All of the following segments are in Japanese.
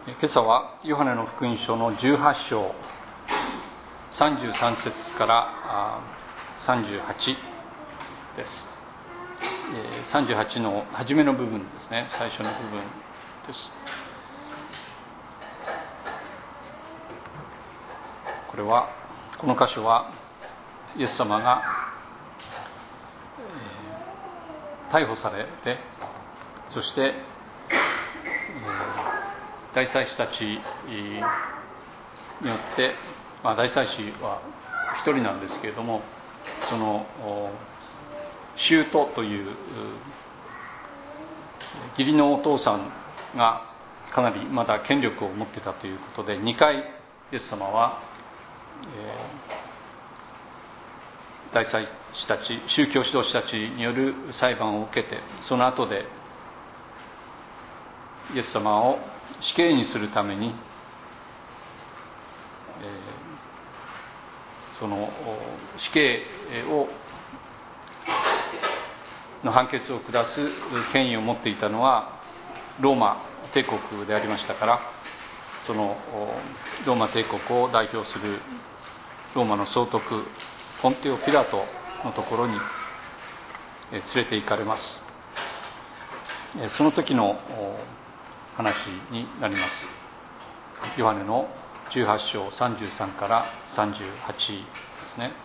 今朝はヨハネの福音書の18章33節から38です。38の初めの部分ですね。最初の部分です。この箇所はイエス様が逮捕されて、そして大祭司たちによって、大祭司は一人なんですけれども、その舅という義理のお父さんがかなりまだ権力を持っていたということで、2回イエス様は、大祭司たち、宗教指導者たちによる裁判を受けて、その後でイエス様を死刑にするために、その死刑の判決を下す権威を持っていたのはローマ帝国でありましたから、そのローマ帝国を代表するローマの総督ポンテオ・ピラトのところに連れて行かれます。その時の話になります。ヨハネの18章33から38ですね。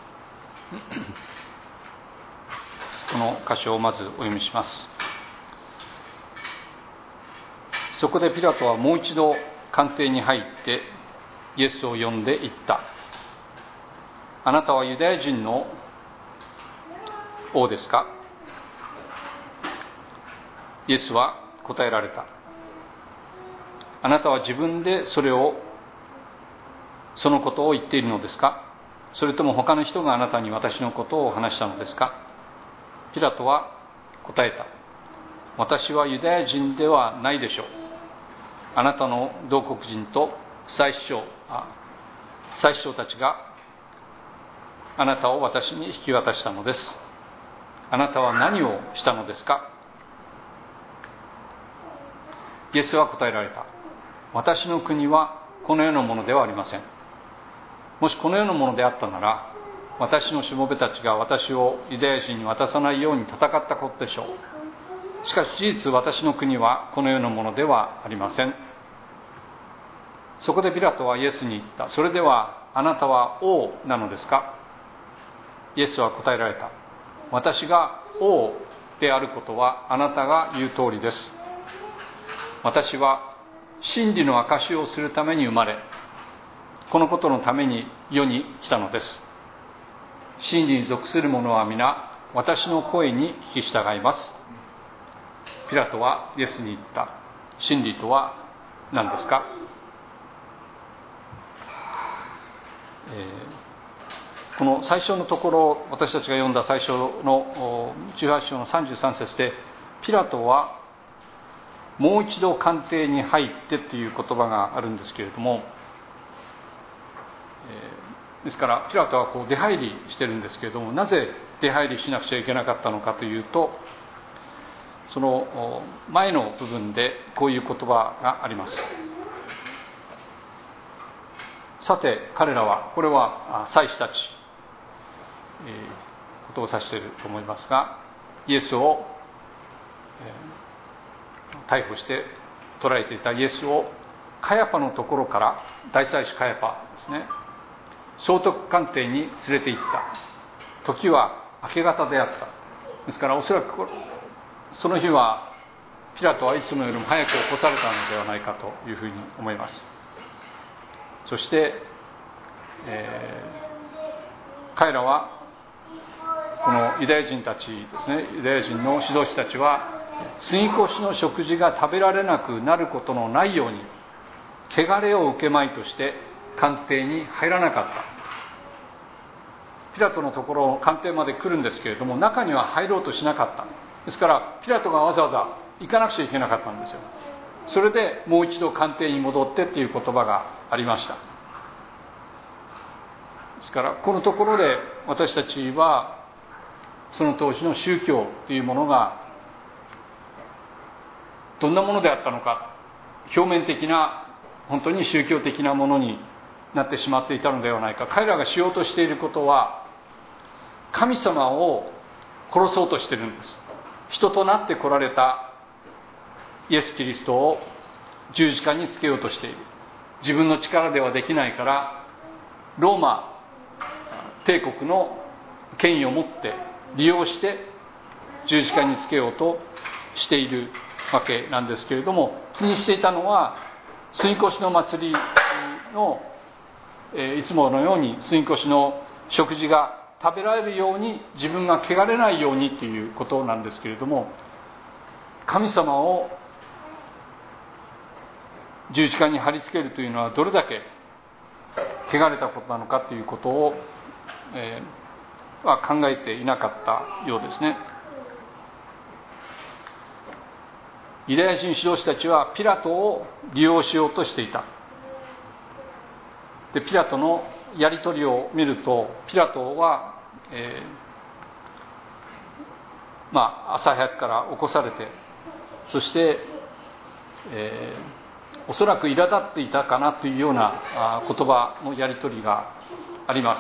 この箇所をまずお読みします。そこでピラトはもう一度官邸に入ってイエスを呼んで言った。あなたはユダヤ人の王ですか？イエスは答えられた。あなたは自分でそのことを言っているのですか？それとも他の人があなたに私のことを話したのですか？ピラトは答えた。私はユダヤ人ではないでしょう。あなたの同国人と祭司長たちがあなたを私に引き渡したのです。あなたは何をしたのですか？イエスは答えられた。私の国はこの世のものではありません。もしこの世のものであったなら、私のしもべたちが私をユダヤ人に渡さないように戦ったことでしょう。しかし事実、私の国はこの世のものではありません。そこでピラトはイエスに言った。それではあなたは王なのですか？イエスは答えられた。私が王であることはあなたが言う通りです。私は真理の証しをするために生まれ、このことのために世に来たのです。真理に属する者は皆私の声に聞き従います。ピラトはイエスに言った。真理とは何ですか？この最初のところ、私たちが読んだ最初の18章の33節で、ピラトはもう一度官邸に入ってという言葉があるんですけれども、ですからピラトは出入りしてるんですけれども、なぜ出入りしなくちゃいけなかったのかというと、その前の部分でこういう言葉があります。さて彼らは、これは祭司たち、ことを指していると思いますが、イエスを逮捕して捕らえていたイエスをカヤパのところから、大祭司カヤパですね、総督官邸に連れて行った。時は明け方であった。ですからおそらくその日はピラトはいつもよりも早く起こされたのではないかというふうに思います。そして、彼らはこのユダヤ人たちですね、ユダヤ人の指導者たちは杉越の食事が食べられなくなることのないように、汚れを受けまいとして官邸に入らなかった。ピラトのところ官邸まで来るんですけれども、中には入ろうとしなかった。ですからピラトがわざわざ行かなくちゃいけなかったんですよ。それでもう一度官邸に戻ってっていう言葉がありました。ですからこのところで私たちはその当時の宗教というものがどんなものであったのか、表面的な本当に宗教的なものになってしまっていたのではないか。彼らがしようとしていることは、神様を殺そうとしているんです。人となって来られたイエス・キリストを十字架につけようとしている。自分の力ではできないから、ローマ帝国の権威を持って利用して十字架につけようとしているわけなんですけれども、気にしていたのは杉越の祭りの、いつものように杉越の食事が食べられるように、自分が汚れないようにということなんですけれども、神様を十字架に貼り付けるというのはどれだけ汚れたことなのかということを、は考えていなかったようですね。ユダヤ人指導者たちはピラトを利用しようとしていた。で、ピラトのやり取りを見ると、ピラトは、朝早くから起こされて、そして、おそらく苛立っていたかなというような言葉のやり取りがあります。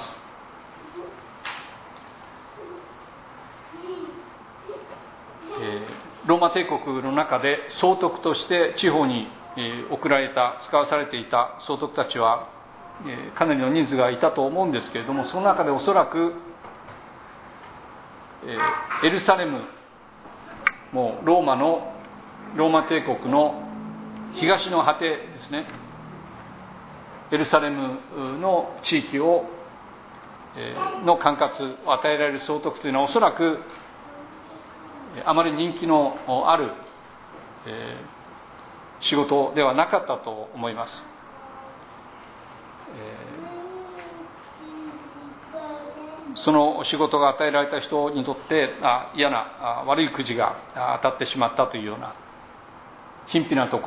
ローマ帝国の中で総督として地方に送られた、使わされていた総督たちはかなりの人数がいたと思うんですけれども、その中でおそらくエルサレム、もうローマ帝国の東の果てですね、エルサレムの地域をの管轄を与えられる総督というのは、おそらくあまり人気のある仕事ではなかったと思います。その仕事が与えられた人にとって嫌な悪いくじが当たってしまったというような偏僻なとこ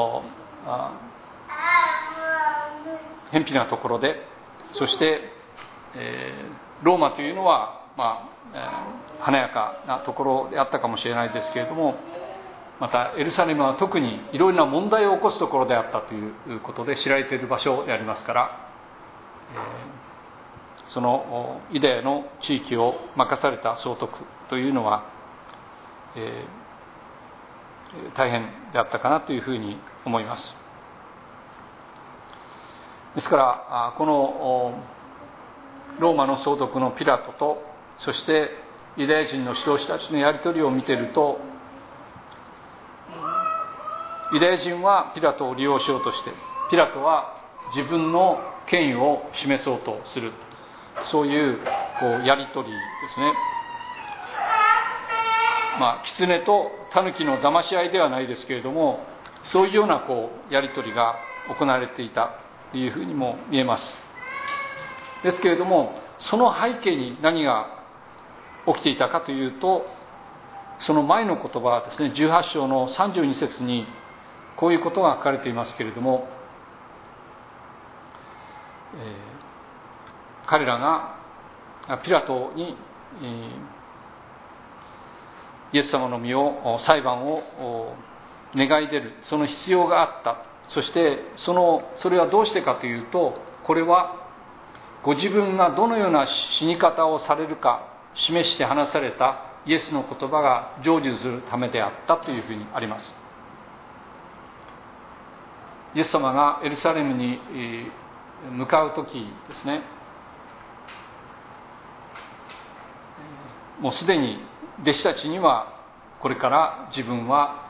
ろで、そして、ローマというのは、華やかなところであったかもしれないですけれども、またエルサレムは特にいろいろな問題を起こすところであったということで知られている場所でありますから、そのユダヤの地域を任された総督というのは、大変であったかなというふうに思います。ですからこのローマの総督のピラトと、そしてユダヤ人の指導者たちのやり取りを見ていると、ユダヤ人はピラトを利用しようとして、ピラトは自分の権威を示そうとする、そういうやり取りですね。狐と狸の騙し合いではないですけれども、そういうようなやり取りが行われていたというふうにも見えます。ですけれども、その背景に何が起きていたかというと、その前の言葉はですね、18章の32節にこういうことが書かれていますけれども、彼らがピラトにイエス様の身を、裁判を願い出る、その必要があった。そしてそれはどうしてかというと、これはご自分がどのような死に方をされるか示して話されたイエスの言葉が成就するためであったというふうにあります。イエス様がエルサレムに向かう時ですね、もうすでに弟子たちには、これから自分は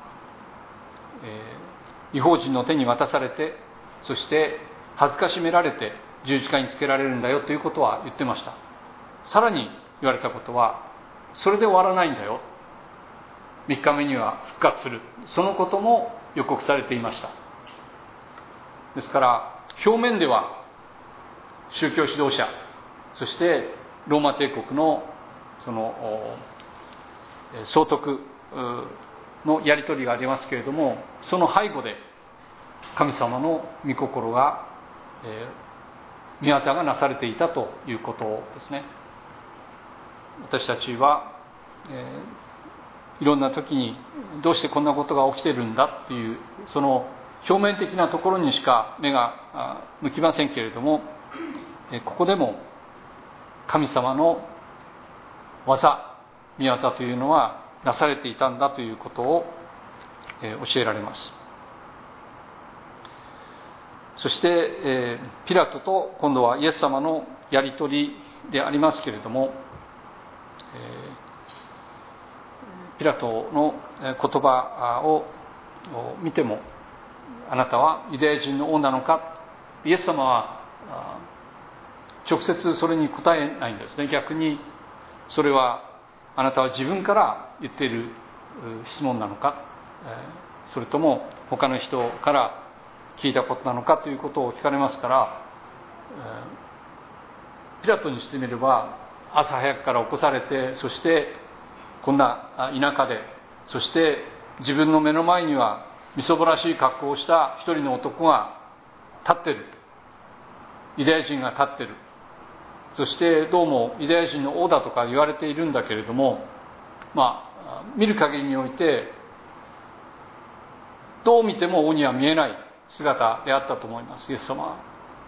異邦人の手に渡されて、そして恥ずかしめられて十字架につけられるんだよということは言ってました。さらに言われたことは、それで終わらないんだよ、3日目には復活する、そのことも予告されていました。ですから表面では宗教指導者、そしてローマ帝国のその総督のやり取りがありますけれども、その背後で神様の御心が、御業がなされていたということですね。私たちは、いろんな時にどうしてこんなことが起きてるんだっていう、その表面的なところにしか目が向きませんけれども、ここでも神様の技、御業というのはなされていたんだということを教えられます。そして、ピラトと今度はイエス様のやり取りでありますけれども、ピラトの言葉を見ても、あなたはユダヤ人の王なのか、イエス様は直接それに答えないんですね。逆にそれはあなたは自分から言っている質問なのか、それとも他の人から聞いたことなのかということを聞かれますから、ピラトにしてみれば朝早くから起こされて、そしてこんな田舎で、そして自分の目の前にはみそぼらしい格好をした一人の男が立ってる、ユダヤ人が立ってる、そしてどうもユダヤ人の王だとか言われているんだけれども、見る限りにおいてどう見ても王には見えない姿であったと思います、イエス様は。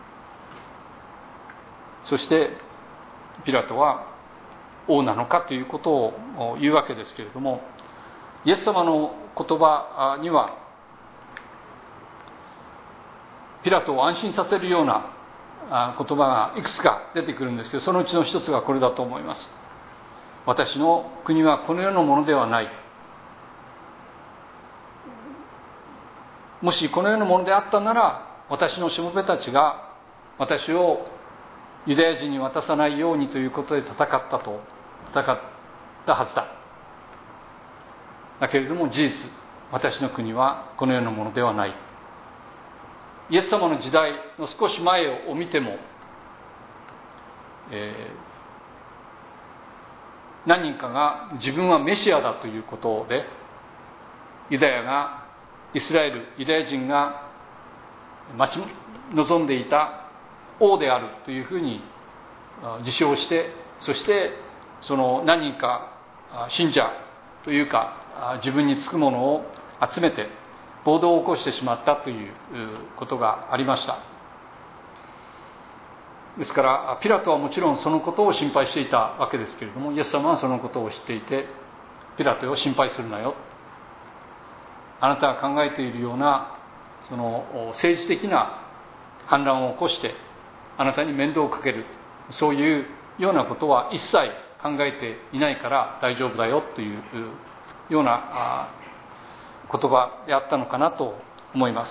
そしてピラトは王なのかということを言うわけですけれども、イエス様の言葉にはピラトを安心させるような言葉がいくつか出てくるんですけど、そのうちの一つがこれだと思います。私の国はこの世のものではない。もしこの世のものであったなら、私のしもべたちが私をユダヤ人に渡さないようにということで戦ったはずだ。だけれども事実、私の国はこの世のものではない。イエス様の時代の少し前を見ても、何人かが自分はメシアだということで、ユダヤ人が待ち望んでいた王であるというふうに自称して、そしてその何人か信者というか自分につくものを集めて暴動を起こしてしまったということがありました。ですからピラトはもちろんそのことを心配していたわけですけれども、イエス様はそのことを知っていて、ピラトを心配するなよ、あなたが考えているようなその政治的な反乱を起こしてあなたに面倒をかける、そういうようなことは一切考えていないから大丈夫だよというような言葉であったのかなと思います。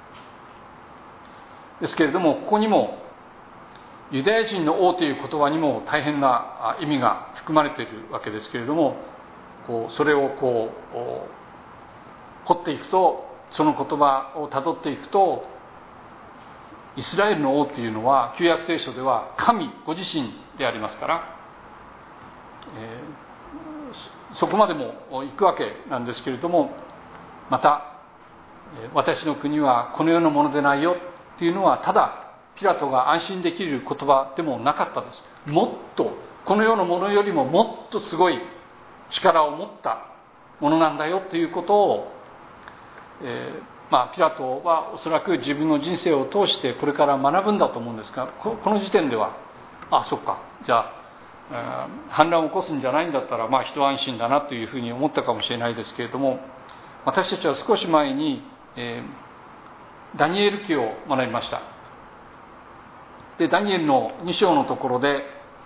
ですけれども、ここにもユダヤ人の王という言葉にも大変な意味が含まれているわけですけれども、それを掘っていくと、その言葉をたどっていくと、イスラエルの王というのは旧約聖書では神ご自身でありますから、そこまでも行くわけなんですけれども、また私の国はこの世のものでないよっていうのは、ただピラトが安心できる言葉でもなかったです。もっとこの世のものよりももっとすごい力を持ったものなんだよということを、ピラトはおそらく自分の人生を通してこれから学ぶんだと思うんですが、この時点ではそっか、じゃあ反乱を起こすんじゃないんだったら一安心だなというふうに思ったかもしれないですけれども、私たちは少し前に、ダニエル記を学びました。でダニエルの2章のところで、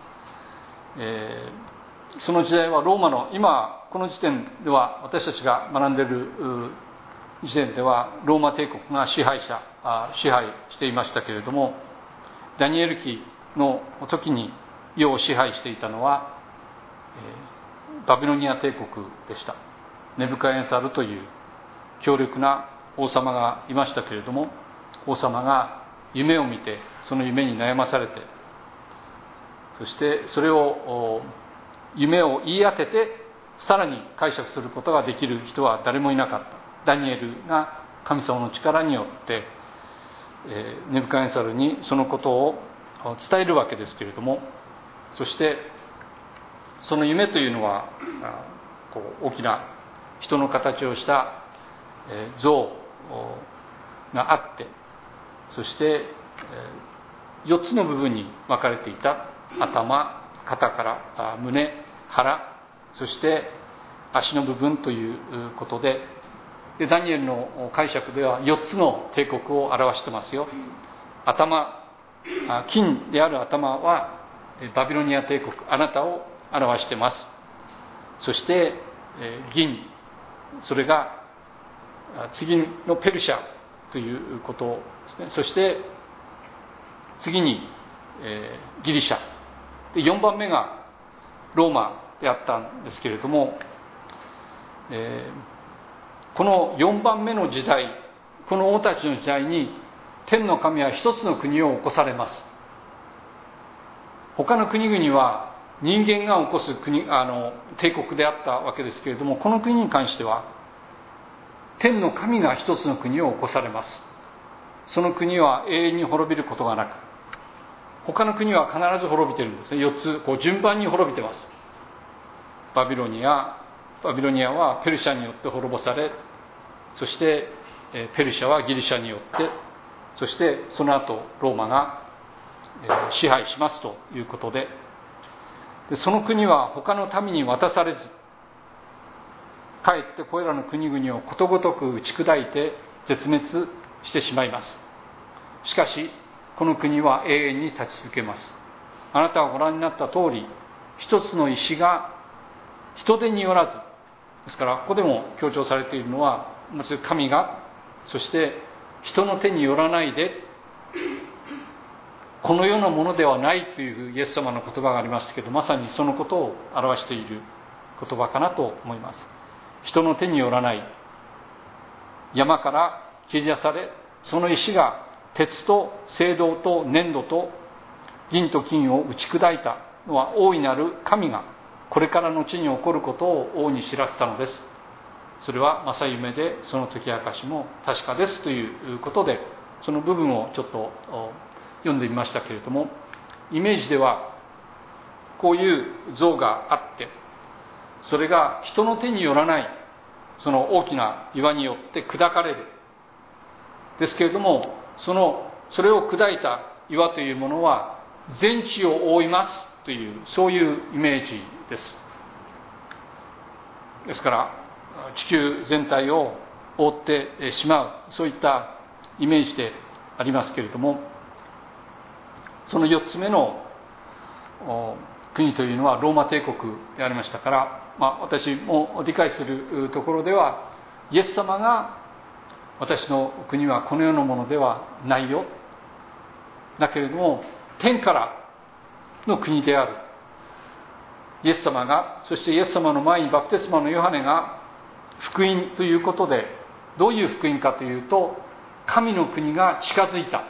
その時代はローマの、今この時点では私たちが学んでいる時点ではローマ帝国が支配していましたけれども、ダニエル記の時に世を支配していたのは、バビロニア帝国でした。ネブカエネザルという強力な王様がいましたけれども、王様が夢を見てその夢に悩まされて、そしてそれを夢を言い当ててさらに解釈することができる人は誰もいなかった。ダニエルが神様の力によってネブカネザルにそのことを伝えるわけですけれども、そしてその夢というのは大きな人の形をした像があって、そして4つの部分に分かれていた。頭、肩から胸、腹、そして足の部分ということで、ダニエルの解釈では4つの帝国を表してますよ。頭、金である頭はバビロニア帝国、あなたを表しています。そして銀、それが次のペルシャということですね。そして次にギリシャで、4番目がローマであったんですけれども、この4番目の時代、この王たちの時代に天の神は一つの国を起こされます。他の国々は人間が起こす帝国であったわけですけれども、この国に関しては天の神が一つの国を起こされます。その国は永遠に滅びることがなく、他の国は必ず滅びているんですね。4つ順番に滅びてます。バビロニアはペルシャによって滅ぼされ、そしてペルシャはギリシャによって、そしてその後ローマが支配しますということで、その国は他の民に渡されず、かえってこれらの国々をことごとく打ち砕いて絶滅してしまいます。しかしこの国は永遠に立ち続けます。あなたがご覧になった通り、一つの石が人手によらず、ですからここでも強調されているのは、まず神が、そして人の手によらないで、この世のものではないというイエス様の言葉がありましたけど、まさにそのことを表している言葉かなと思います。人の手によらない、山から切り出され、その石が鉄と青銅と粘土と銀と金を打ち砕いたのは、大いなる神がこれからの地に起こることを王に知らせたのです。それは正夢で、その解き明かしも確かですということで、その部分をちょっと読んでみましたけれども、イメージではこういう像があって、それが人の手によらないその大きな岩によって砕かれる。ですけれども、それを砕いた岩というものは全地を覆いますという、そういうイメージです。ですから地球全体を覆ってしまう、そういったイメージでありますけれども、その4つ目の国というのはローマ帝国でありましたから、私も理解するところでは、イエス様が私の国はこの世のものではないよ、だけれども天からの国であるイエス様が、そしてイエス様の前にバプテスマのヨハネが福音ということで、どういう福音かというと、神の国が近づいた。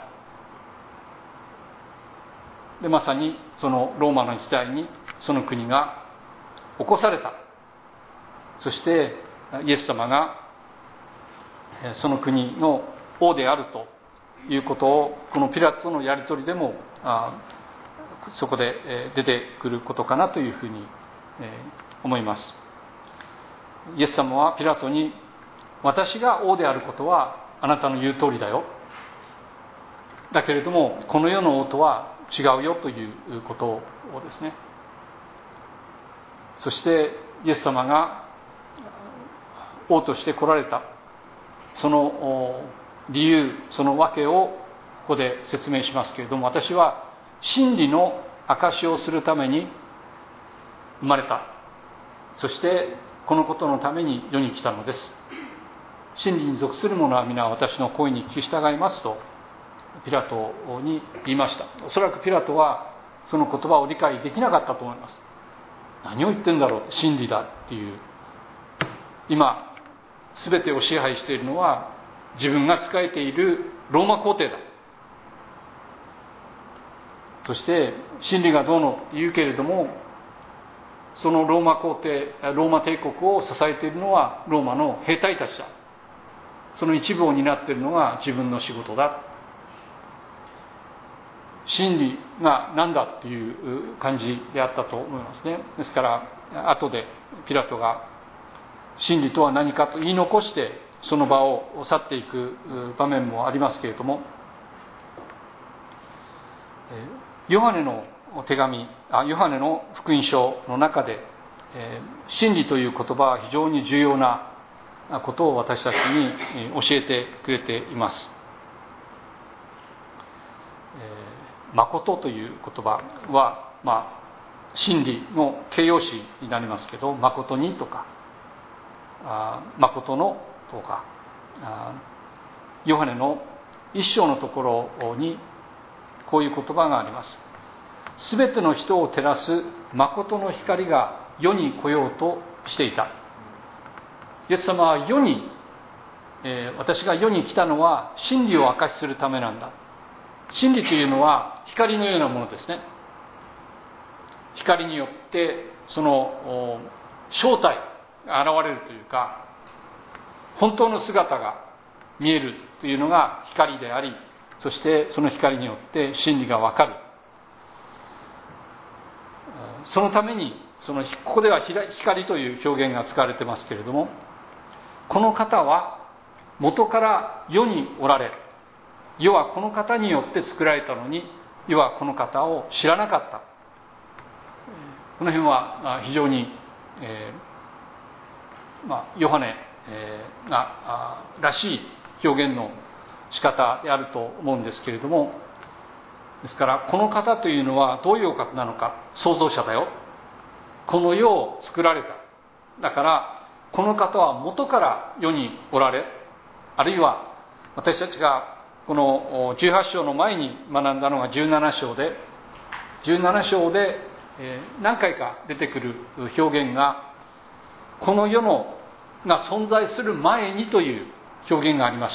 でまさにそのローマの時代にその国が起こされた。そしてイエス様がその国の王であるということを、このピラトとのやり取りでもそこで出てくることかなというふうに思います。イエス様はピラトに、私が王であることはあなたの言う通りだよ、だけれどもこの世の王とは違うよということをですね。そしてイエス様が王として来られたその理由、その訳をここで説明しますけれども、私は真理の証しをするために生まれた。そしてこのことのために世に来たのです。真理に属する者は皆私の声に聞き従いますとピラトに言いました。おそらくピラトはその言葉を理解できなかったと思います。何を言ってんだろう、真理だっていう。今全てを支配しているのは自分が仕えているローマ皇帝だ。そして真理がどうのって言うけれども、そのローマ帝国を支えているのはローマの兵隊たちだ。その一部を担っているのが自分の仕事だ。真理が何だっていう感じであったと思いますね。ですから後でピラトが真理とは何かと言い残してその場を去っていく場面もありますけれども、ヨハネの福音書の中で、真理という言葉は非常に重要なことを私たちに教えてくれています。誠という言葉は、真理の形容詞になりますけど、誠にとか誠のとか、ヨハネの一章のところにこういう言葉があります。すべての人を照らす誠の光が世に来ようとしていた。イエス様は私が世に来たのは真理を明かしするためなんだ。真理というのは光のようなものですね。光によってその正体が現れるというか、本当の姿が見えるというのが光であり、そしてその光によって真理がわかる。そのためにここでは光という表現が使われてますけれども、この方は元から世におられ、世はこの方によって作られたのに、世はこの方を知らなかった。この辺は非常に、ヨハネらしい表現の仕方であると思うんですけれども、ですからこの方というのはどういうお方なのか。創造者だよ。この世を作られた。だからこの方は元から世におられ、あるいは私たちがこの18章の前に学んだのが17章で何回か出てくる表現が、この世が存在する前にという表現がありました。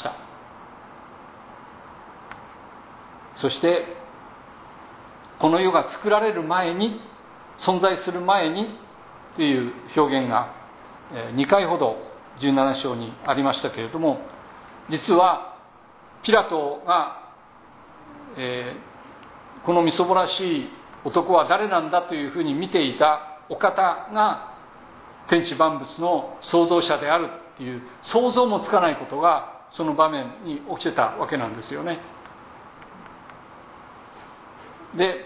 そしてこの世が作られる前に、存在する前にという表現が2回ほど17章にありましたけれども、実はピラトが、このみそぼらしい男は誰なんだというふうに見ていたお方が天地万物の創造者であるっていう想像もつかないことがその場面に起きてたわけなんですよね。で、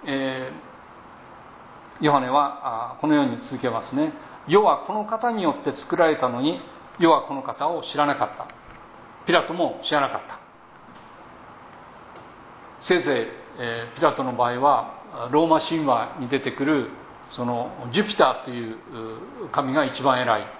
ヨハネはこのように続けますね。世はこの方によって作られたのに、世はこの方を知らなかった。ピラトも知らなかった。せいぜいピラトの場合はローマ神話に出てくるそのジュピターという神が一番偉い、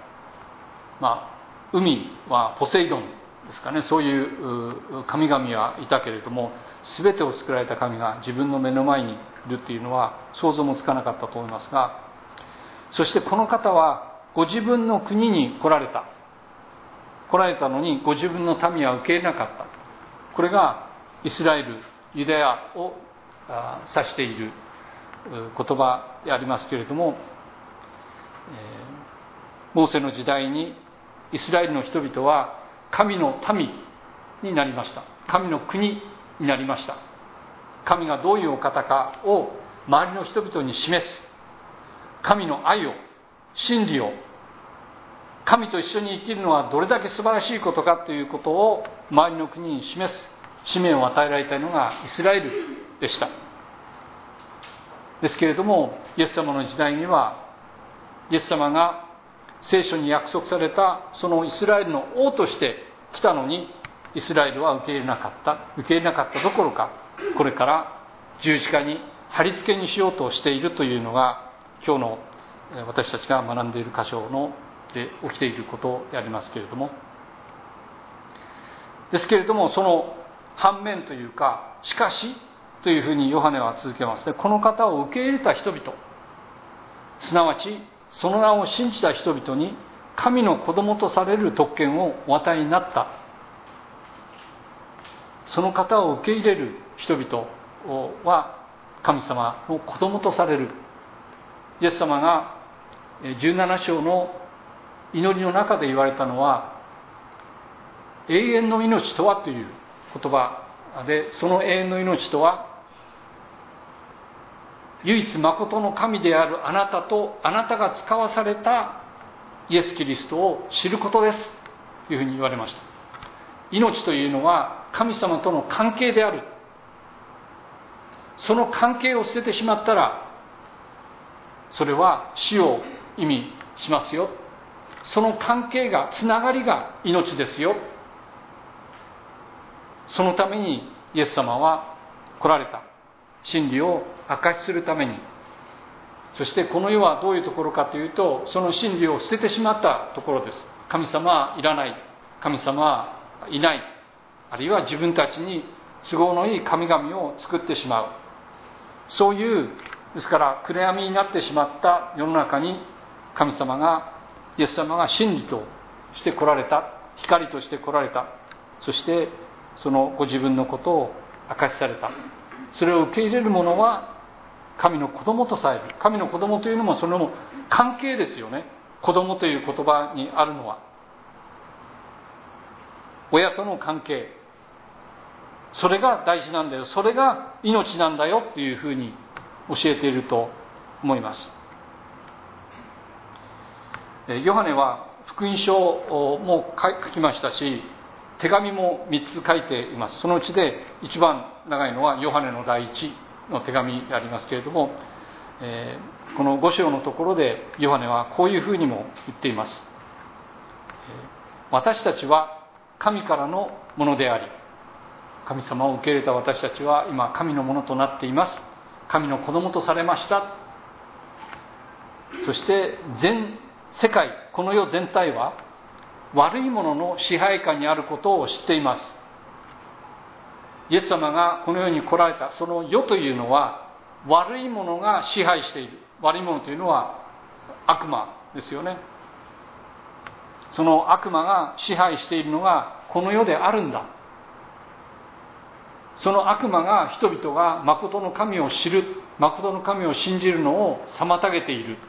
海はポセイドンですかね、そういう神々はいたけれども、全てを作られた神が自分の目の前にいるっていうのは想像もつかなかったと思いますが、そしてこの方はご自分の国に来られたのに、ご自分の民は受け入れなかった。これがイスラエル、ユダヤを指している言葉でありますけれども、モーセの時代にイスラエルの人々は神の民になりました。神の国になりました。神がどういうお方かを周りの人々に示す、神の愛を、真理を、神と一緒に生きるのはどれだけ素晴らしいことかということを周りの国に示す使命を与えられたのがイスラエルでした。ですけれども、イエス様の時代には、イエス様が聖書に約束されたそのイスラエルの王として来たのに、イスラエルは受け入れなかったどころか、これから十字架に貼り付けにしようとしているというのが今日の私たちが学んでいる箇所で起きていることでありますけれども、ですけれども、その反面というか、しかしというふうにヨハネは続けますね。この方を受け入れた人々、すなわちその名を信じた人々に神の子供とされる特権をお与えになった。その方を受け入れる人々は神様の子供とされる。イエス様が17章の祈りの中で言われたのは、永遠の命とはという言葉で、その永遠の命とは、唯一誠の神であるあなたとあなたが使わされたイエス・キリストを知ることですいうふうに言われました。命というのは神様との関係である。その関係を捨ててしまったら、それは死を意味しますよ。その関係が、つながりが命ですよ。そのためにイエス様は来られた。真理を証しするために。そしてこの世はどういうところかというと、その真理を捨ててしまったところです。神様はいらない。神様はいない。あるいは自分たちに都合のいい神々を作ってしまう。そういう、ですから暗闇になってしまった世の中に、神様が、イエス様が真理として来られた。光として来られた。そしてそのご自分のことを明かしされた。それを受け入れる者は神の子供とされる。神の子供というのもその関係ですよね。子供という言葉にあるのは親との関係、それが大事なんだよ、それが命なんだよっていうふうに教えていると思います。ヨハネは福音書も書きましたし、手紙も3つ書いています。そのうちで一番長いのはヨハネの第一の手紙でありますけれども、この5章のところでヨハネはこういうふうにも言っています。私たちは神からのものであり、神様を受け入れた私たちは今神のものとなっています。神の子供とされました。そして全世界、この世全体は悪いものの支配下にあることを知っています。イエス様がこの世に来られたその世というのは悪いものが支配している。悪いものというのは悪魔ですよね。その悪魔が支配しているのがこの世であるんだ。その悪魔が人々が誠の神を知る、誠の神を信じるのを妨げている。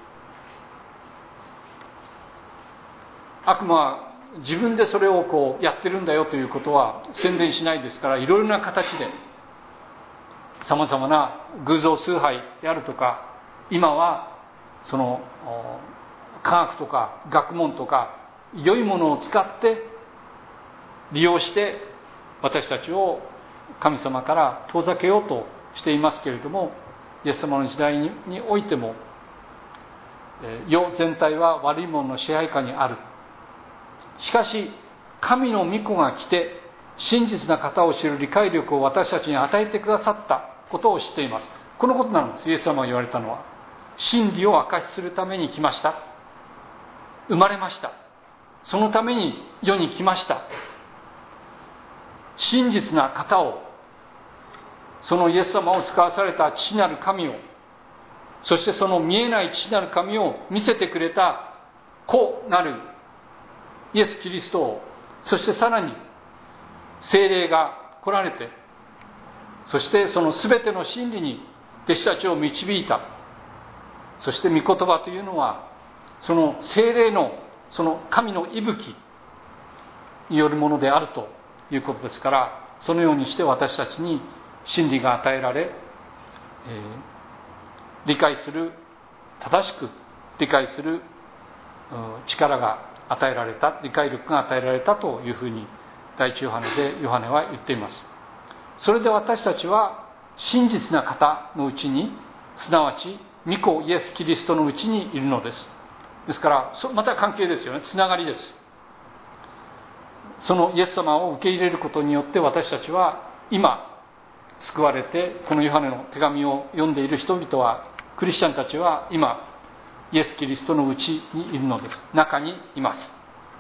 悪魔は自分でそれをやってるんだよということは宣伝しないですから、いろいろな形でさまざまな偶像崇拝であるとか、今はその科学とか学問とか良いものを使って利用して私たちを神様から遠ざけようとしていますけれども、イエス様の時代においても世全体は悪いものの支配下にある。しかし神の御子が来て真実な方を知る理解力を私たちに与えてくださったことを知っています。このことなんです。イエス様が言われたのは、真理を明かしするために来ました。生まれました。そのために世に来ました。真実な方を、そのイエス様を使わされた父なる神を、そしてその見えない父なる神を見せてくれた子なるイエス・キリストを、そしてさらに聖霊が来られて、そしてその全ての真理に弟子たちを導いた。そして御言葉というのはその聖霊のその神の息吹によるものであるということですから、そのようにして私たちに真理が与えられ、理解する、正しく理解する力が与えられた、理解力が与えられたというふうに第一ヨハネでヨハネは言っています。それで私たちは真実な方のうちに、すなわち御子イエス・キリストのうちにいるのです。ですからまた関係ですよね。つながりです。そのイエス様を受け入れることによって私たちは今救われて、このヨハネの手紙を読んでいる人々は、クリスチャンたちは今イエス・キリストのうちにいるのです。中にいます。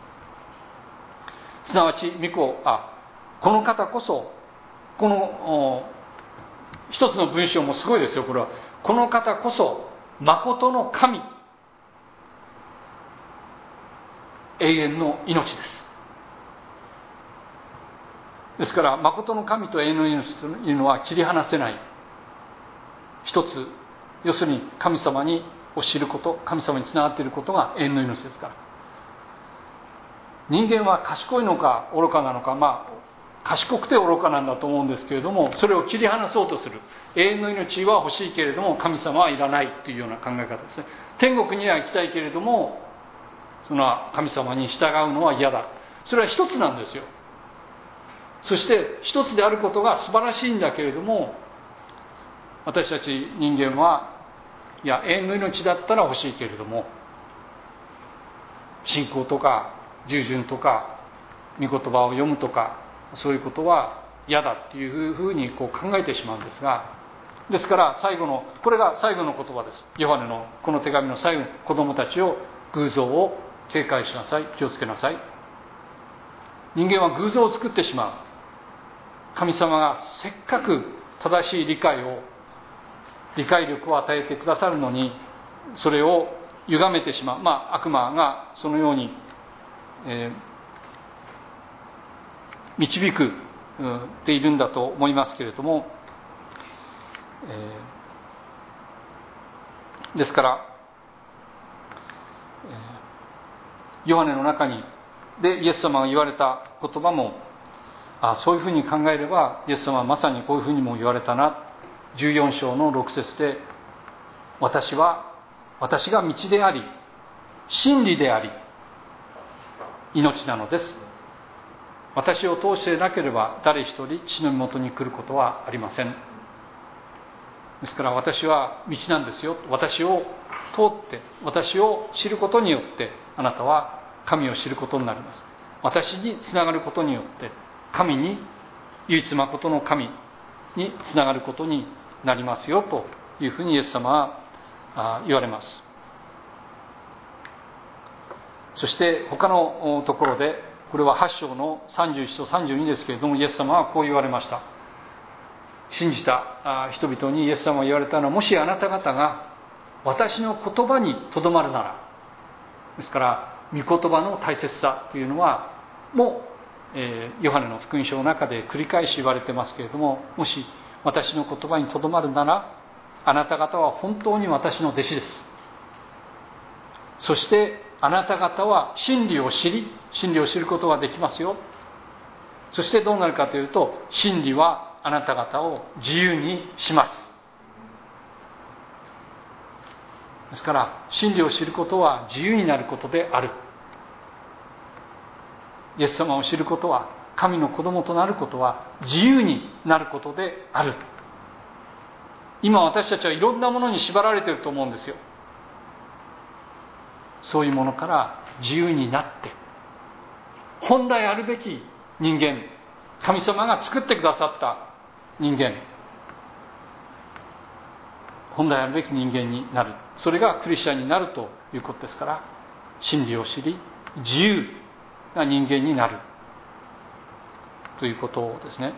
すなわちこの方こそ、この一つの文章もすごいですよ。これはこの方こそ誠の神、永遠の命です。ですから誠の神と永遠の命というのは切り離せない一つ、要するに神様を知ること、神様につながっていることが永遠の命ですから。人間は賢いのか愚かなのか、賢くて愚かなんだと思うんですけれども、それを切り離そうとする。永遠の命は欲しいけれども神様はいらないというような考え方ですね。天国には行きたいけれどもその神様に従うのは嫌だ。 それは一つなんですよ。そして一つであることが素晴らしいんだけれども、私たち人間はいや、永遠の命だったら欲しいけれども、信仰とか従順とか御言葉を読むとか、そういうことは嫌だっていうふうに考えてしまうんですが、ですからこれが最後の言葉です。ヨハネのこの手紙の最後、子供たちを偶像を警戒しなさい、気をつけなさい。人間は偶像を作ってしまう。神様がせっかく正しい理解力を与えてくださるのに、それを歪めてしまう。悪魔がそのように、導くているんだと思いますけれども、ですから、ヨハネの中でイエス様が言われた言葉も、そういうふうに考えればイエス様はまさにこういうふうにも言われたな。14章の6節で、私が道であり真理であり命なのです。私を通してなければ誰一人父の身元に来ることはありません。ですから私は道なんですよ。私を通って私を知ることによってあなたは神を知ることになります。私につながることによって神に、唯一まことの神につながることになりますよというふうにイエス様は言われます。そして他のところで、これは8章の31と32ですけれども、イエス様はこう言われました。信じた人々にイエス様が言われたのは、もしあなた方が私の言葉にとどまるなら、ですから御言葉の大切さというのはもう、ヨハネの福音書の中で繰り返し言われてますけれども、もし私の言葉にとどまるなら、あなた方は本当に私の弟子です。そしてあなた方は真理を知ることができますよ。そしてどうなるかというと、真理はあなた方を自由にします。ですから真理を知ることは自由になることである。イエス様を知ることは、神の子供となることは自由になることである。今私たちはいろんなものに縛られていると思うんですよ。そういうものから自由になって、本来あるべき人間、神様が作ってくださった人間、本来あるべき人間になる。それがクリスチャンになるということですから、真理を知り自由な人間になるということですね。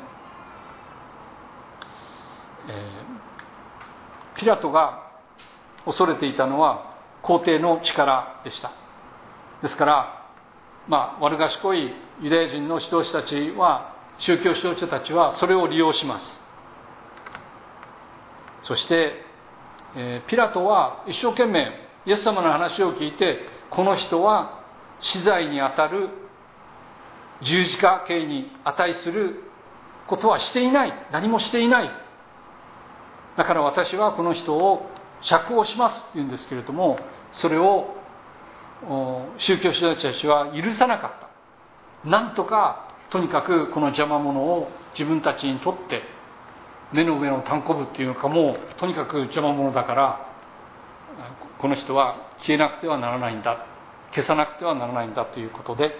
ピラトが恐れていたのは皇帝の力でした。ですから、悪賢いユダヤ人の指導者たちは、宗教指導者たちはそれを利用します。そして、ピラトは一生懸命イエス様の話を聞いて、この人は死罪にあたる十字架刑に値することはしていない、何もしていない、だから私はこの人を釈放しますと言うんですけれども、それを宗教指導者たちは許さなかった。なんとかとにかくこの邪魔者を自分たちにとって、目の上のたんこぶっていうのか、もうとにかく邪魔者だから、この人は消えなくてはならないんだ、消さなくてはならないんだということで、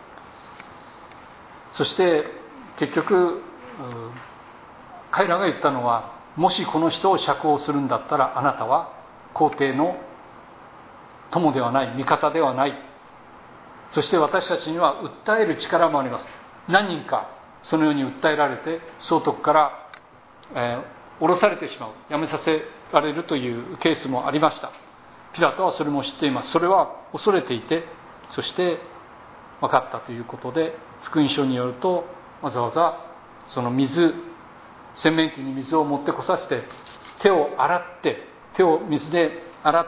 そして結局彼らが言ったのは、もしこの人を釈放するんだったら、あなたは皇帝の友ではない、味方ではない。そして私たちには訴える力もあります。何人かそのように訴えられて、総督から、降ろされてしまう、辞めさせられるというケースもありました。ピラトはそれも知っています。それは恐れていて、そして分かったということで、福音書によると、わざわざその洗面器に水を持ってこさせて、手を水で洗って、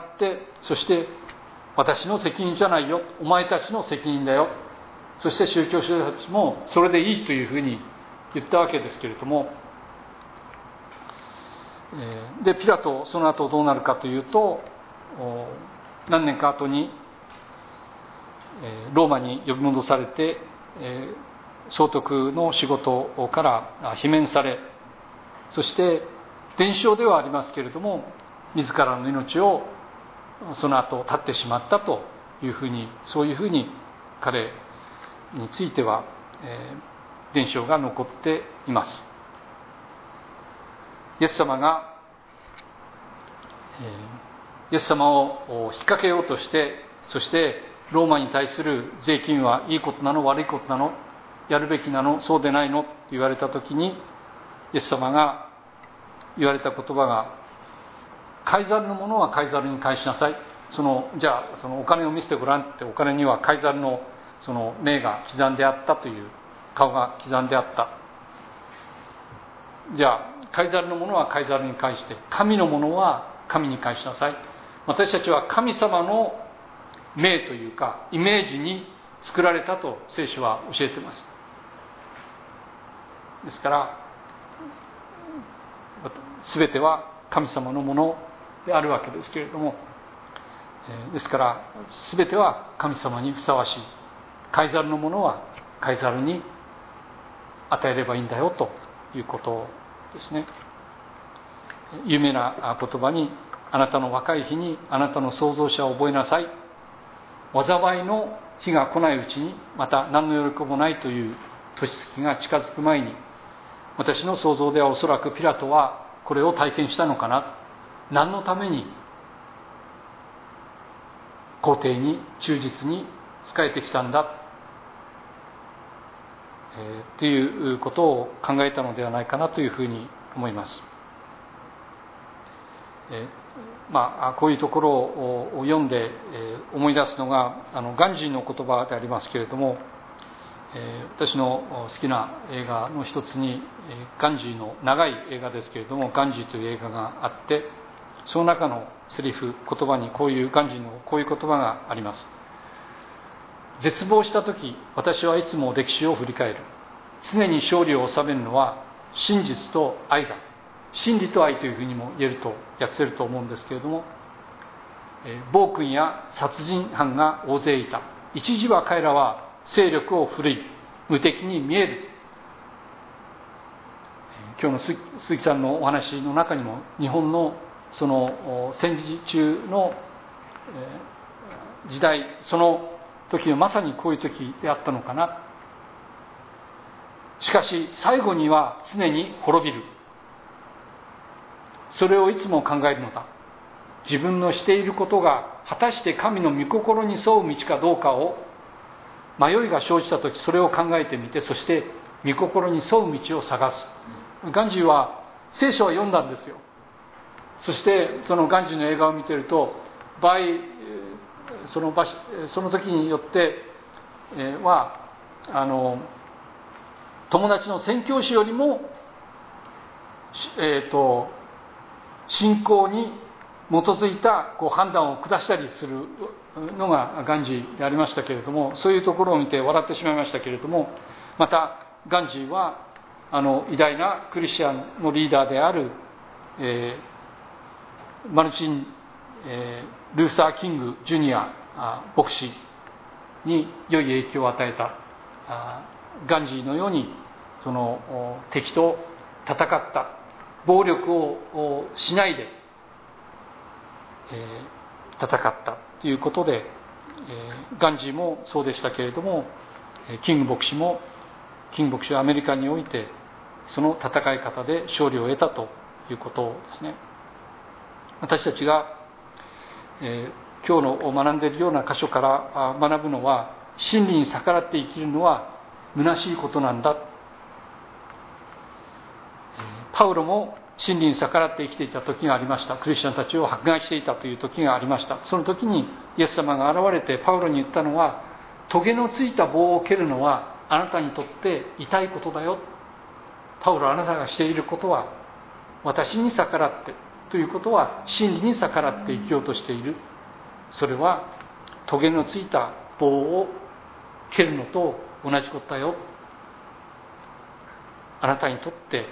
そして私の責任じゃないよ、お前たちの責任だよ、そして宗教指導者たちもそれでいいというふうに言ったわけですけれども、でピラト、その後どうなるかというと、何年か後にローマに呼び戻されて、 総督の仕事から罷免され、そして伝承ではありますけれども自らの命をその後絶ってしまったというふうに、そういうふうに彼については伝承が残っています。イエス様がイエス様を引っ掛けようとして、そしてローマに対する税金はいいことなの悪いことなの、やるべきなのそうでないのと言われたときに、イエス様が言われた言葉が、カイザルのものはカイザルに返しなさい。じゃあそのお金を見せてごらんって、お金にはカイザルのその銘が刻んであったという、顔が刻んであった。じゃあカイザルのものはカイザルに返して、神のものは神に返しなさい。私たちは神様の銘というかイメージに作られたと聖書は教えています。ですから全ては神様のものであるわけですけれども、ですから全ては神様にふさわしい。カイザルのものはカイザルに与えればいいんだよということですね。有名な言葉に、あなたの若い日にあなたの創造者を覚えなさい。災いの日が来ないうちに、また何の喜びもないという年月が近づく前に、私の想像ではおそらくピラトはこれを体験したのかな。何のために皇帝に忠実に仕えてきたんだ、ということを考えたのではないかなというふうに思います。こういうところを読んで思い出すのがガンジーの言葉でありますけれども、私の好きな映画の一つにガンジーの長い映画ですけれども、ガンジーという映画があって、その中のセリフ、言葉にガンジーのこういう言葉があります。絶望した時、私はいつも歴史を振り返る。常に勝利を収めるのは真実と愛だ。真理と愛というふうにも言えると訳せると思うんですけれども、暴君や殺人犯が大勢いた。一時は彼らは勢力を振るい無敵に見える。今日の鈴木さんのお話の中にも、日本のその戦時中の時代、その時はまさにこういう時であったのかな。しかし最後には常に滅びる。それをいつも考えるのだ。自分のしていることが果たして神の御心に沿う道かどうかを、迷いが生じたときそれを考えてみて、そして御心に沿う道を探す。ガンジーは聖書を読んだんですよ。そしてそのガンジーの映画を見ていると、その時によっては友達の宣教師よりも信仰に基づいた判断を下したりするのがガンジーでありましたけれども、そういうところを見て笑ってしまいましたけれども、またガンジーは偉大なクリスチャンのリーダーである、マルチン、ルーサー・キング・ジュニア牧師に良い影響を与えた。ガンジーのようにその敵と戦った、暴力をしないで戦ったということで、ガンジーもそうでしたけれども、キング牧師はアメリカにおいてその戦い方で勝利を得たということですね。私たちが、今日の学んでいるような箇所から学ぶのは、真理に逆らって生きるのは虚しいことなんだ。パウロも真理に逆らって生きていた時がありました。クリスチャンたちを迫害していたという時がありました。その時にイエス様が現れてパウロに言ったのは、トゲのついた棒を蹴るのはあなたにとって痛いことだよ。パウロ、あなたがしていることは私に逆らってということは真理に逆らって生きようとしている。それはトゲのついた棒を蹴るのと同じことだよ。あなたにとって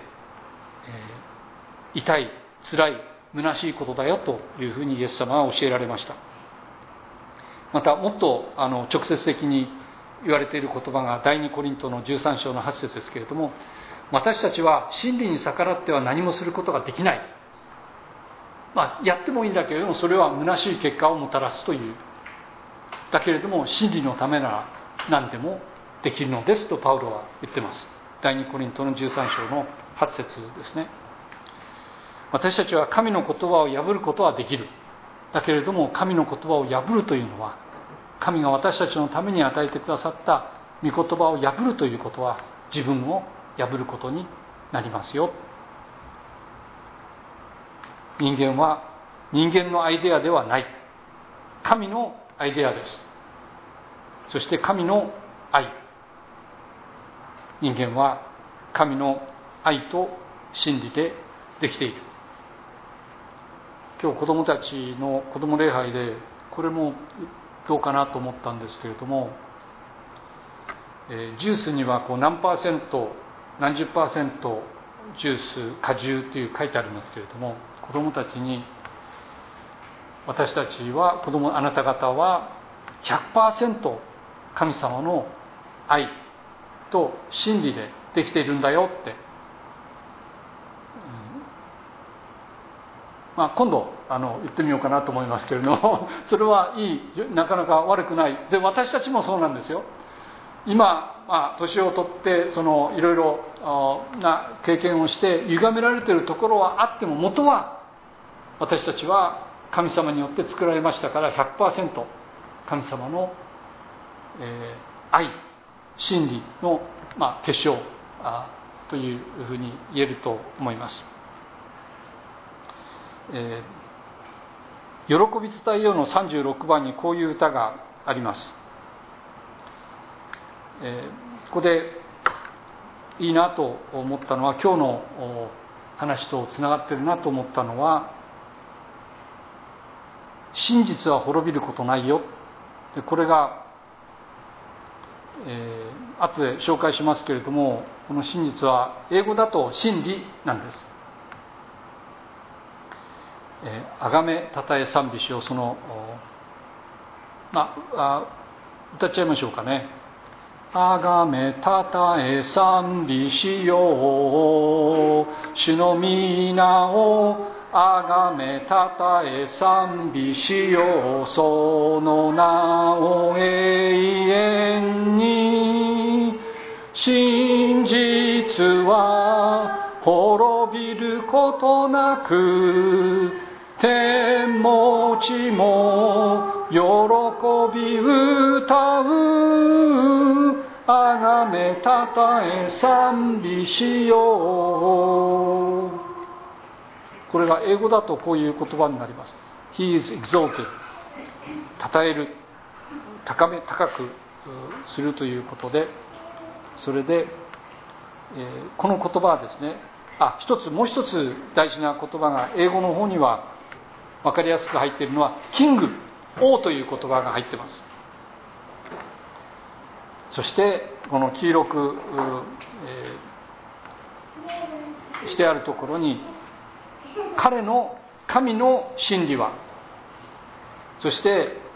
痛い、辛い、虚しいことだよというふうにイエス様は教えられました。またもっと直接的に言われている言葉が第2コリントの13章の8節ですけれども、私たちは真理に逆らっては何もすることができない、やってもいいんだけれどもそれは虚しい結果をもたらすという。だけれども真理のためなら何でもできるのですとパウロは言っています。第2コリントの13章の8節ですね。私たちは神の言葉を破ることはできる。だけれども神の言葉を破るというのは、神が私たちのために与えてくださった御言葉を破るということは自分を破ることになりますよ。人間は人間のアイデアではない、神のアイデアです。そして神の愛、人間は神の愛と真理でできている。今日子供たちの子供礼拝でこれもどうかなと思ったんですけれども、ジュースには何パーセント何十パーセントジュース果汁という書いてありますけれども、子供たちに私たちはあなた方は 100% 神様の愛と真理でできているんだよって、今度言ってみようかなと思いますけれどもそれはいい、なかなか悪くない。で私たちもそうなんですよ。今、年を取っていろいろな経験をして歪められているところはあっても、元は私たちは神様によって作られましたから 100% 神様の、愛、真理の、結晶というふうに言えると思います。喜び伝えようの36番にこういう歌があります。ここでいいなと思ったのは、今日の話とつながっているなと思ったのは、真実は滅びることないよ。でこれが、後で紹介しますけれども、この真実は英語だと真理なんです。あがめたたえ賛美しよう、歌っちゃいましょうかね。あがめたたえ賛美しよう、主の皆をあがめたたえ賛美しよう、その名を永遠に。真実は滅びることなく、天も地も喜び歌う、あがめたたえ賛美しよう。これが英語だとこういう言葉になります。 He is exalted、 称える、高くするということで、それで、この言葉はですね、もう一つ大事な言葉が英語の方には分かりやすく入っているのは、キング、王という言葉が入っています。そしてこの黄色く、してあるところに、神の真理は、そして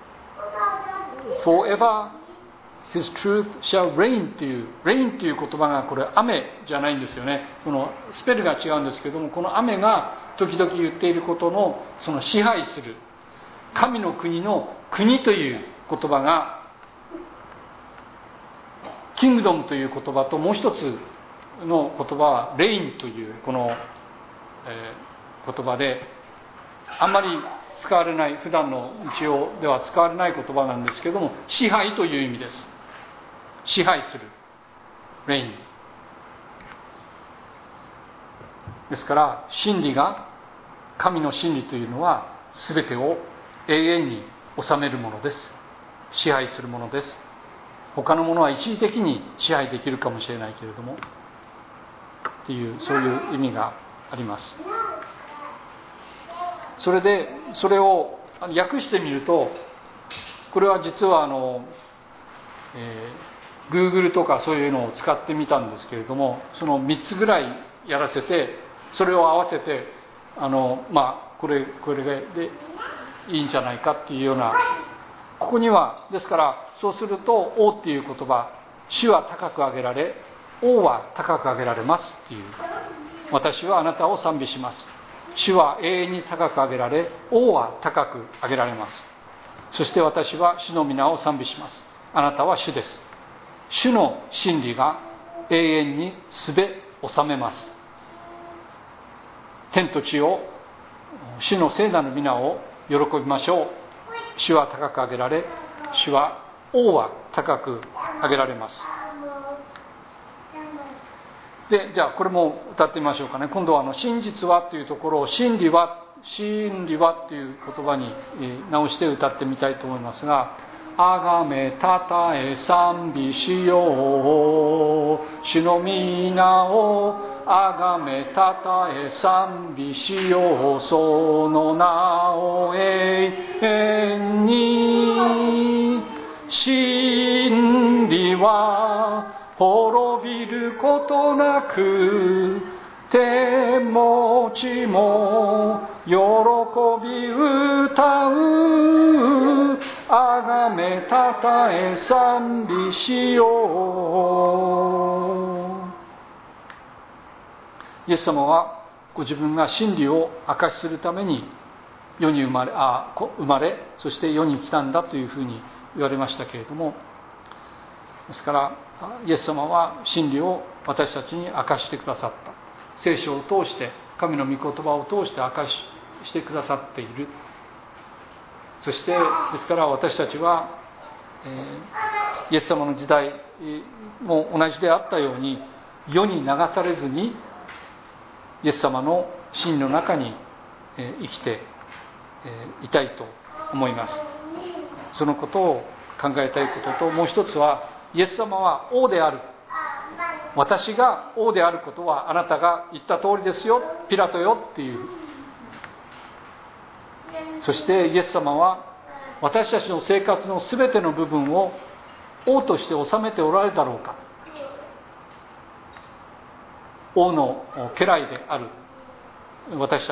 Forever His truth shall reign という reign という言葉が、これ雨じゃないんですよね。このスペルが違うんですけども、この雨が時々言っていることの、その支配する神の国の国という言葉が、キングドムという言葉と、もう一つの言葉はレインというこの、言葉で、あんまり使われない、普段の日常では使われない言葉なんですけども、支配という意味です。支配する、レインですから、真理が、神の真理というのは全てを永遠に治めるものです。支配するものです。他のものは一時的に支配できるかもしれないけれどもっていう、そういう意味があります。それでそれを訳してみると、これは実はGoogle とかそういうのを使ってみたんですけれども、その3つぐらいやらせて、それを合わせてこれでいいんじゃないかっていうようなここにはですから、そうすると王っていう言葉、主は高く上げられ、王は高く上げられますっていう。私はあなたを賛美します。主は永遠に高く上げられ、王は高く上げられます。そして私は主の皆を賛美します。あなたは主です。主の真理が永遠にすべ収めます。天と地を、主の聖なる皆を喜びましょう。主は高く上げられ、王は高く上げられます。で、じゃあこれも歌ってみましょうかね。今度は真実はというところを真理はという言葉に直して歌ってみたいと思いますが、あがめたたえ賛美しよう、主の皆をあがめたたえ賛美しよう、その名を永遠に。真理は滅びることなく、天も地も喜び歌う、あがめたたえ賛美しよう。イエス様はご自分が真理を証しするために世に生まれ、そして世に来たんだというふうに言われましたけれども、ですからイエス様は真理を私たちに明かしてくださった。聖書を通して、神の御言葉を通して明かしてくださっている。そしてですから私たちは、イエス様の時代も同じであったように、世に流されずにイエス様の真理の中に生きていたいと思います。そのことを考えたいことと、もう一つは、イエス様は王である。私が王であることはあなたが言った通りですよ、ピラトよっていう。そしてイエス様は私たちの生活のすべての部分を王として治めておられるだろうか。王の家来である私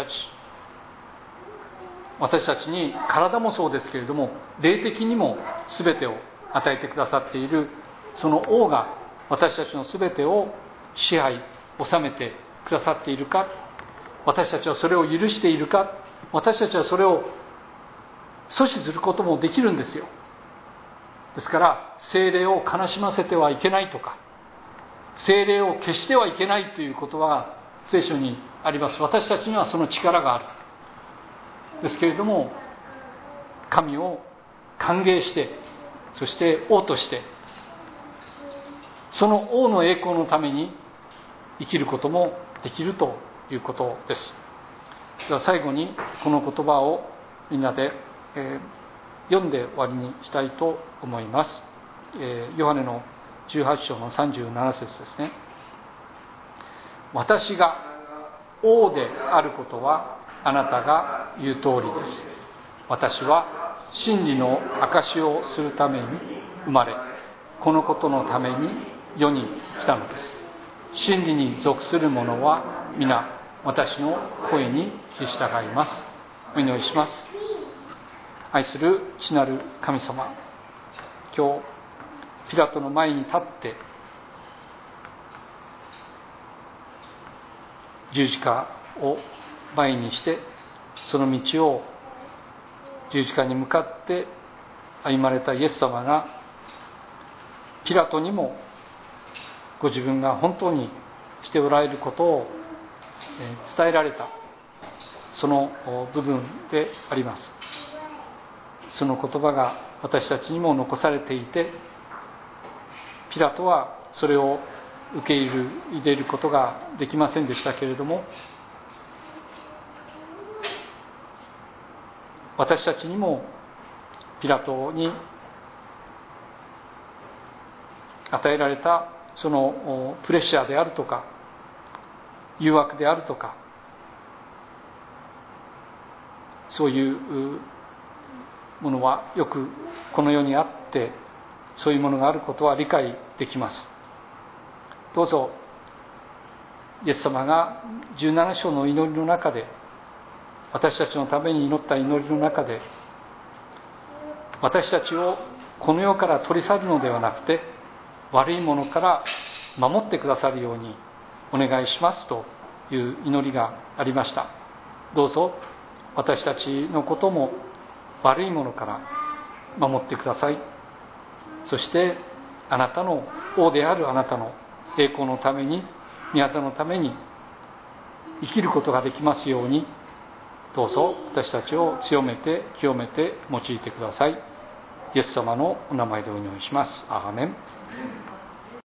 たちに、体もそうですけれども霊的にもすべてを与えてくださっているその王が私たちのすべてを支配、治めてくださっているか、私たちはそれを許しているか、私たちはそれを阻止することもできるんですよ。ですから聖霊を悲しませてはいけないとか、聖霊を消してはいけないということは聖書にあります。私たちにはその力がある。ですけれども、神を歓迎して、そして王としてその王の栄光のために生きることもできるということです。では最後にこの言葉をみんなで、読んで終わりにしたいと思います。ヨハネの18章の37節ですね。私が王であることはあなたが言う通りです。私は真理の証しをするために生まれ、このことのために世に来たのです。真理に属する者は皆私の声に聞き従います。お祈りします。愛する父なる神様、今日ピラトの前に立って十字架を前にして、その道を十字架に向かって歩まれたイエス様が、ピラトにもご自分が本当にしておられることを伝えられた、その部分であります。その言葉が私たちにも残されていて、ピラトはそれを受け入れることができませんでしたけれども、私たちにもピラトに与えられたそのプレッシャーであるとか誘惑であるとか、そういうものはよくこの世にあって、そういうものがあることは理解できます。どうぞイエス様が17章の祈りの中で、私たちのために祈った祈りの中で、 私たちをこの世から取り去るのではなくて、悪いものから守ってくださるようにお願いしますという祈りがありました。どうぞ私たちのことも悪いものから守ってください。そしてあなたの王であるあなたの栄光のために、宮座のために生きることができますように、どうぞ私たちを強めて清めて用いてください。イエス様のお名前でお祈りします。アーメン。